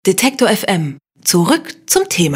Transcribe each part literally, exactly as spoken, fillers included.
Detektor F M. Zurück zum Thema.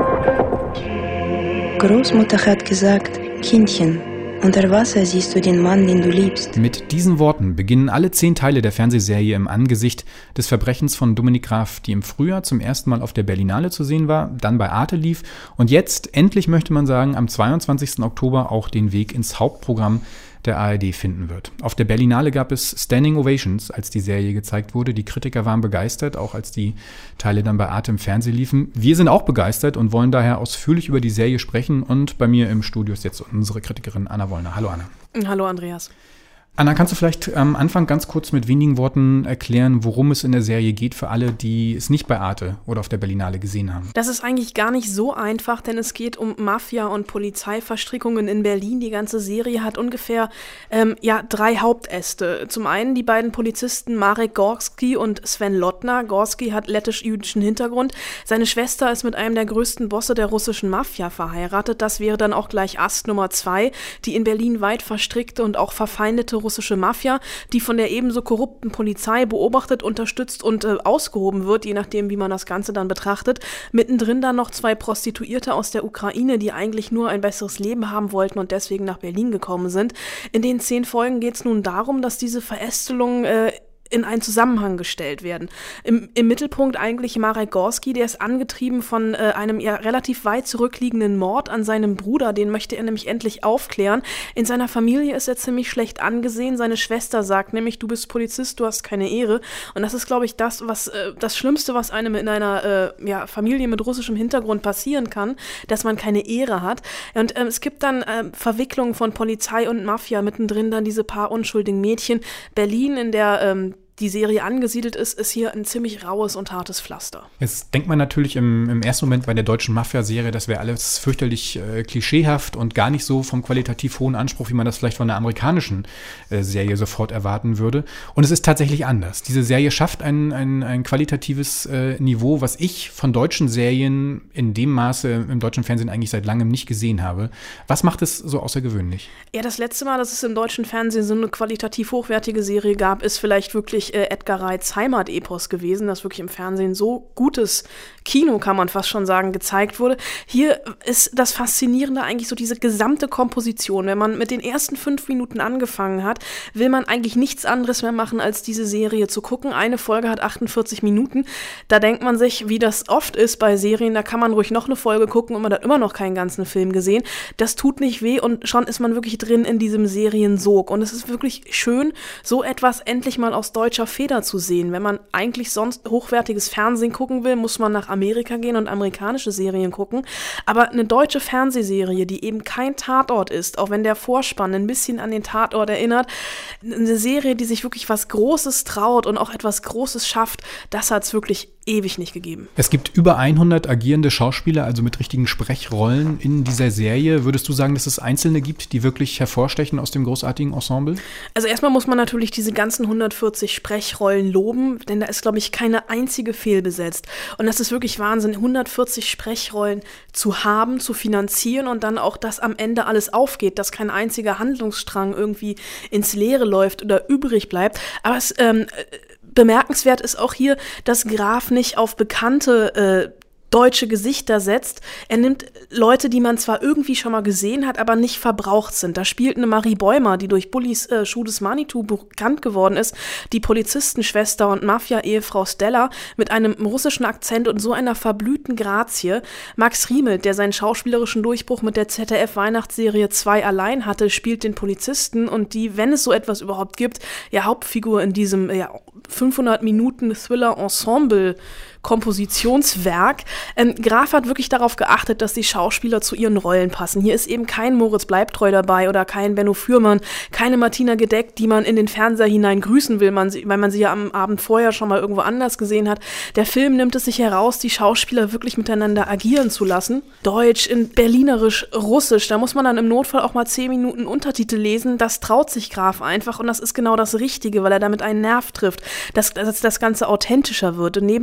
Großmutter hat gesagt, Kindchen, unter Wasser siehst du den Mann, den du liebst. Mit diesen Worten beginnen alle zehn Teile der Fernsehserie Im Angesicht des Verbrechens von Dominik Graf, die im Frühjahr zum ersten Mal auf der Berlinale zu sehen war, dann bei Arte lief und jetzt, endlich möchte man sagen, am zweiundzwanzigsten Oktober auch den Weg ins Hauptprogramm der A R D finden wird. Auf der Berlinale gab es Standing Ovations, als die Serie gezeigt wurde. Die Kritiker waren begeistert, auch als die Teile dann bei Arte im Fernsehen liefen. Wir sind auch begeistert und wollen daher ausführlich über die Serie sprechen. Und bei mir im Studio ist jetzt unsere Kritikerin Anna Wollner. Hallo Anna. Hallo Andreas. Anna, kannst du vielleicht am Anfang ganz kurz mit wenigen Worten erklären, worum es in der Serie geht für alle, die es nicht bei Arte oder auf der Berlinale gesehen haben? Das ist eigentlich gar nicht so einfach, denn es geht um Mafia- und Polizeiverstrickungen in Berlin. Die ganze Serie hat ungefähr ähm, ja, drei Hauptäste. Zum einen die beiden Polizisten Marek Gorski und Sven Lottner. Gorski hat lettisch-jüdischen Hintergrund. Seine Schwester ist mit einem der größten Bosse der russischen Mafia verheiratet. Das wäre dann auch gleich Ast Nummer zwei, die in Berlin weit verstrickte und auch verfeindete russische Mafia, die von der ebenso korrupten Polizei beobachtet, unterstützt und äh, ausgehoben wird, je nachdem, wie man das Ganze dann betrachtet. Mittendrin dann noch zwei Prostituierte aus der Ukraine, die eigentlich nur ein besseres Leben haben wollten und deswegen nach Berlin gekommen sind. In den zehn Folgen geht es nun darum, dass diese Verästelung äh, in einen Zusammenhang gestellt werden. Im, im Mittelpunkt eigentlich Marek Gorski, der ist angetrieben von äh, einem ja relativ weit zurückliegenden Mord an seinem Bruder, den möchte er nämlich endlich aufklären. In seiner Familie ist er ziemlich schlecht angesehen, seine Schwester sagt nämlich, du bist Polizist, du hast keine Ehre, und das ist, glaube ich, das, was äh, das Schlimmste, was einem in einer äh, ja, Familie mit russischem Hintergrund passieren kann, dass man keine Ehre hat. Und äh, es gibt dann äh, Verwicklungen von Polizei und Mafia, mittendrin dann diese paar unschuldigen Mädchen. Berlin, in der ähm, die Serie angesiedelt ist, ist hier ein ziemlich raues und hartes Pflaster. Jetzt denkt man natürlich im, im ersten Moment bei der deutschen Mafia-Serie, das wäre alles fürchterlich äh, klischeehaft und gar nicht so vom qualitativ hohen Anspruch, wie man das vielleicht von einer amerikanischen äh, Serie sofort erwarten würde. Und es ist tatsächlich anders. Diese Serie schafft ein, ein, ein qualitatives äh, Niveau, was ich von deutschen Serien in dem Maße im deutschen Fernsehen eigentlich seit langem nicht gesehen habe. Was macht es so außergewöhnlich? Ja, das letzte Mal, dass es im deutschen Fernsehen so eine qualitativ hochwertige Serie gab, ist vielleicht wirklich Edgar Reitz Heimatepos gewesen, das wirklich im Fernsehen so gutes Kino, kann man fast schon sagen, gezeigt wurde. Hier ist das Faszinierende eigentlich so diese gesamte Komposition. Wenn man mit den ersten fünf Minuten angefangen hat, will man eigentlich nichts anderes mehr machen, als diese Serie zu gucken. Eine Folge hat achtundvierzig Minuten. Da denkt man sich, wie das oft ist bei Serien, da kann man ruhig noch eine Folge gucken und man hat immer noch keinen ganzen Film gesehen. Das tut nicht weh und schon ist man wirklich drin in diesem Seriensog. Und es ist wirklich schön, so etwas endlich mal aus deutscher Feder zu sehen. Wenn man eigentlich sonst hochwertiges Fernsehen gucken will, muss man nach Amerika gehen und amerikanische Serien gucken. Aber eine deutsche Fernsehserie, die eben kein Tatort ist, auch wenn der Vorspann ein bisschen an den Tatort erinnert, eine Serie, die sich wirklich was Großes traut und auch etwas Großes schafft, das hat es wirklich ewig nicht gegeben. Es gibt über hundert agierende Schauspieler, also mit richtigen Sprechrollen in dieser Serie. Würdest du sagen, dass es Einzelne gibt, die wirklich hervorstechen aus dem großartigen Ensemble? Also erstmal muss man natürlich diese ganzen hundertvierzig Sprechrollen loben, denn da ist, glaube ich, keine einzige fehlbesetzt. Und das ist wirklich Wahnsinn, hundertvierzig Sprechrollen zu haben, zu finanzieren und dann auch, dass am Ende alles aufgeht, dass kein einziger Handlungsstrang irgendwie ins Leere läuft oder übrig bleibt. Aber es ähm, bemerkenswert ist auch hier, dass Graf nicht auf bekannte äh, deutsche Gesichter setzt. Er nimmt Leute, die man zwar irgendwie schon mal gesehen hat, aber nicht verbraucht sind. Da spielt eine Marie Bäumer, die durch Bullis äh, Schuh des Manitou bekannt geworden ist, die Polizistenschwester und Mafia-Ehefrau Stella mit einem russischen Akzent und so einer verblühten Grazie. Max Riemelt, der seinen schauspielerischen Durchbruch mit der Z D F-Weihnachtsserie zwei allein hatte, spielt den Polizisten und die, wenn es so etwas überhaupt gibt, ja Hauptfigur in diesem ja, fünfhundert Minuten Thriller-Ensemble Kompositionswerk. Ähm, Graf hat wirklich darauf geachtet, dass die Schauspieler zu ihren Rollen passen. Hier ist eben kein Moritz Bleibtreu dabei oder kein Benno Fürmann, keine Martina Gedeck, die man in den Fernseher hinein grüßen will, man, weil man sie ja am Abend vorher schon mal irgendwo anders gesehen hat. Der Film nimmt es sich heraus, die Schauspieler wirklich miteinander agieren zu lassen. Deutsch, in Berlinerisch, Russisch, da muss man dann im Notfall auch mal zehn Minuten Untertitel lesen. Das traut sich Graf einfach und das ist genau das Richtige, weil er damit einen Nerv trifft, dass, dass das Ganze authentischer wird. Und neben dieser Top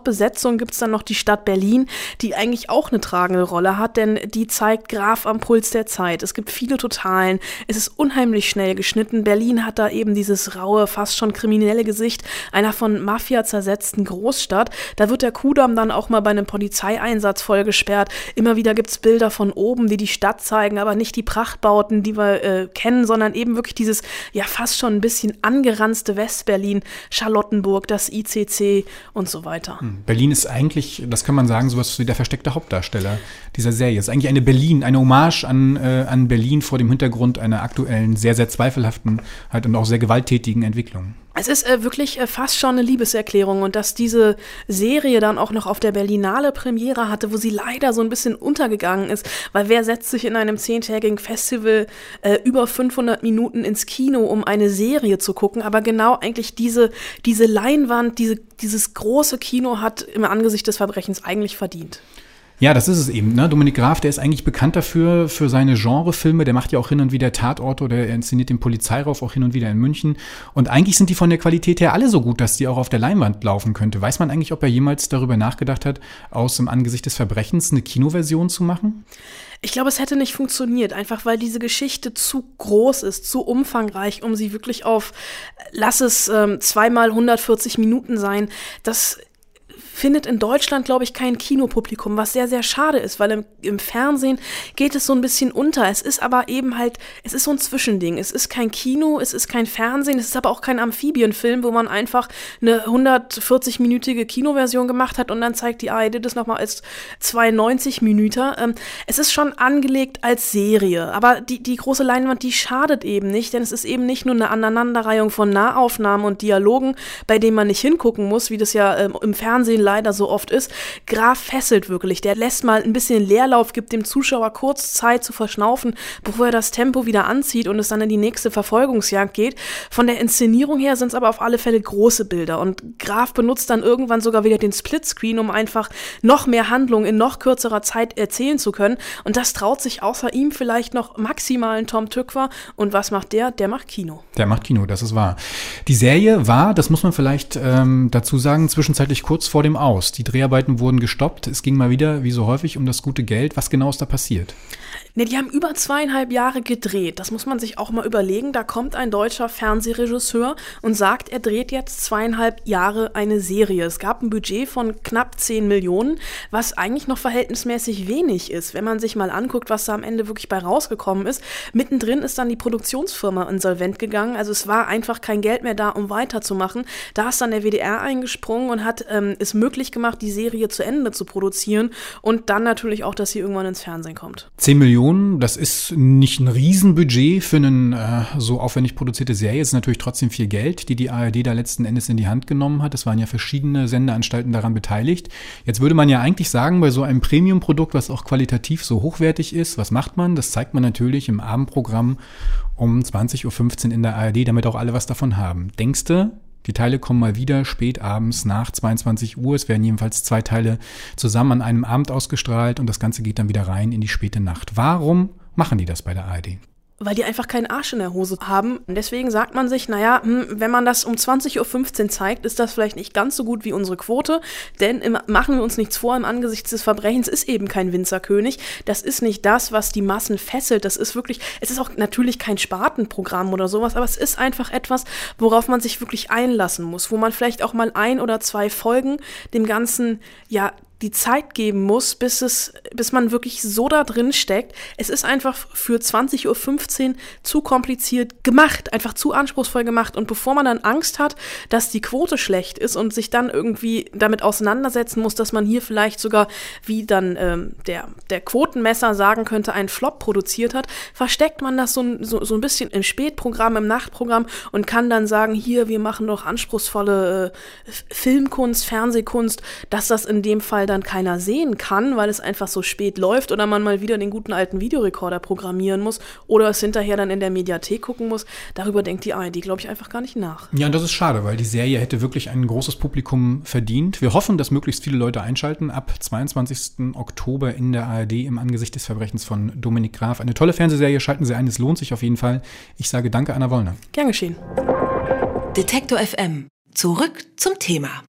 Top-Besetzung gibt es dann noch die Stadt Berlin, die eigentlich auch eine tragende Rolle hat, denn die zeigt Graf am Puls der Zeit. Es gibt viele Totalen, es ist unheimlich schnell geschnitten. Berlin hat da eben dieses raue, fast schon kriminelle Gesicht einer von Mafia zersetzten Großstadt. Da wird der Kudamm dann auch mal bei einem Polizeieinsatz voll gesperrt. Immer wieder gibt es Bilder von oben, die die Stadt zeigen, aber nicht die Prachtbauten, die wir äh, kennen, sondern eben wirklich dieses ja fast schon ein bisschen angeranzte Westberlin, Charlottenburg, das I C C und so weiter. Berlin ist eigentlich, das kann man sagen, sowas wie der versteckte Hauptdarsteller dieser Serie. Es ist eigentlich eine Berlin, eine Hommage an, äh, an Berlin vor dem Hintergrund einer aktuellen, sehr, sehr zweifelhaften halt und auch sehr gewalttätigen Entwicklung. Es ist äh, wirklich äh, fast schon eine Liebeserklärung und dass diese Serie dann auch noch auf der Berlinale Premiere hatte, wo sie leider so ein bisschen untergegangen ist, weil wer setzt sich in einem zehntägigen Festival äh, über fünfhundert Minuten ins Kino, um eine Serie zu gucken, aber genau eigentlich diese, diese Leinwand, diese, dieses große Kino hat im Angesicht des Verbrechens eigentlich verdient. Ja, das ist es eben. Ne? Dominik Graf, der ist eigentlich bekannt dafür, für seine Genrefilme. Der macht ja auch hin und wieder Tatorte oder er inszeniert den Polizeirauf auch hin und wieder in München. Und eigentlich sind die von der Qualität her alle so gut, dass die auch auf der Leinwand laufen könnte. Weiß man eigentlich, ob er jemals darüber nachgedacht hat, aus dem Angesicht des Verbrechens eine Kinoversion zu machen? Ich glaube, es hätte nicht funktioniert, einfach weil diese Geschichte zu groß ist, zu umfangreich, um sie wirklich auf, lass es ähm, zweimal hundertvierzig Minuten sein, das findet in Deutschland, glaube ich, kein Kinopublikum, was sehr, sehr schade ist, weil im, im Fernsehen geht es so ein bisschen unter. Es ist aber eben halt, es ist so ein Zwischending. Es ist kein Kino, es ist kein Fernsehen, es ist aber auch kein Amphibienfilm, wo man einfach eine hundertvierzig-minütige Kinoversion gemacht hat und dann zeigt die A R D das nochmal als zweiundneunzig Minuten. Ähm, es ist schon angelegt als Serie, aber die, die große Leinwand, die schadet eben nicht, denn es ist eben nicht nur eine Aneinanderreihung von Nahaufnahmen und Dialogen, bei denen man nicht hingucken muss, wie das ja ähm, im Fernsehen leider so oft ist. Graf fesselt wirklich. Der lässt mal ein bisschen Leerlauf, gibt dem Zuschauer kurz Zeit zu verschnaufen, bevor er das Tempo wieder anzieht und es dann in die nächste Verfolgungsjagd geht. Von der Inszenierung her sind es aber auf alle Fälle große Bilder und Graf benutzt dann irgendwann sogar wieder den Splitscreen, um einfach noch mehr Handlung in noch kürzerer Zeit erzählen zu können und das traut sich außer ihm vielleicht noch maximal ein Tom Tykwer und was macht der? Der macht Kino. Der macht Kino, das ist wahr. Die Serie war, das muss man vielleicht ähm, dazu sagen, zwischenzeitlich kurz vor dem Aus. Die Dreharbeiten wurden gestoppt. Es ging mal wieder, wie so häufig, um das gute Geld. Was genau ist da passiert? Ne, die haben über zweieinhalb Jahre gedreht. Das muss man sich auch mal überlegen. Da kommt ein deutscher Fernsehregisseur und sagt, er dreht jetzt zweieinhalb Jahre eine Serie. Es gab ein Budget von knapp zehn Millionen, was eigentlich noch verhältnismäßig wenig ist. Wenn man sich mal anguckt, was da am Ende wirklich bei rausgekommen ist. Mittendrin ist dann die Produktionsfirma insolvent gegangen. Also es war einfach kein Geld mehr da, um weiterzumachen. Da ist dann der W D R eingesprungen und hat ähm, es möglich gemacht, die Serie zu Ende zu produzieren und dann natürlich auch, dass sie irgendwann ins Fernsehen kommt. zehn Millionen, das ist nicht ein Riesenbudget für eine äh, so aufwendig produzierte Serie. Es ist natürlich trotzdem viel Geld, die die A R D da letzten Endes in die Hand genommen hat. Es waren ja verschiedene Sendeanstalten daran beteiligt. Jetzt würde man ja eigentlich sagen, bei so einem Premium-Produkt, was auch qualitativ so hochwertig ist, was macht man? Das zeigt man natürlich im Abendprogramm um zwanzig Uhr fünfzehn in der A R D, damit auch alle was davon haben. Denkst du, die Teile kommen mal wieder spät abends nach zweiundzwanzig Uhr. Es werden jedenfalls zwei Teile zusammen an einem Abend ausgestrahlt und das Ganze geht dann wieder rein in die späte Nacht. Warum machen die das bei der A R D? Weil die einfach keinen Arsch in der Hose haben. Und deswegen sagt man sich, naja, hm, wenn man das um zwanzig Uhr fünfzehn zeigt, ist das vielleicht nicht ganz so gut wie unsere Quote. Denn im, machen wir uns nichts vor, im Angesicht des Verbrechens ist eben kein Winzerkönig. Das ist nicht das, was die Massen fesselt. Das ist wirklich, es ist auch natürlich kein Spartenprogramm oder sowas, aber es ist einfach etwas, worauf man sich wirklich einlassen muss. Wo man vielleicht auch mal ein oder zwei Folgen dem Ganzen, ja, die Zeit geben muss, bis es, bis man wirklich so da drin steckt. Es ist einfach für zwanzig Uhr fünfzehn zu kompliziert gemacht, einfach zu anspruchsvoll gemacht. Und bevor man dann Angst hat, dass die Quote schlecht ist und sich dann irgendwie damit auseinandersetzen muss, dass man hier vielleicht sogar, wie dann ähm, der, der Quotenmesser sagen könnte, einen Flop produziert hat, versteckt man das so, so, so ein bisschen im Spätprogramm, im Nachtprogramm und kann dann sagen, hier, wir machen doch anspruchsvolle äh, Filmkunst, Fernsehkunst, dass das in dem Fall dann keiner sehen kann, weil es einfach so spät läuft oder man mal wieder den guten alten Videorekorder programmieren muss oder es hinterher dann in der Mediathek gucken muss. Darüber denkt die A R D, glaube ich, einfach gar nicht nach. Ja, und das ist schade, weil die Serie hätte wirklich ein großes Publikum verdient. Wir hoffen, dass möglichst viele Leute einschalten. Ab zweiundzwanzigsten Oktober in der A R D im Angesicht des Verbrechens von Dominik Graf. Eine tolle Fernsehserie, schalten Sie ein, es lohnt sich auf jeden Fall. Ich sage danke, Anna Wollner. Gern geschehen. Detektor F M. Zurück zum Thema.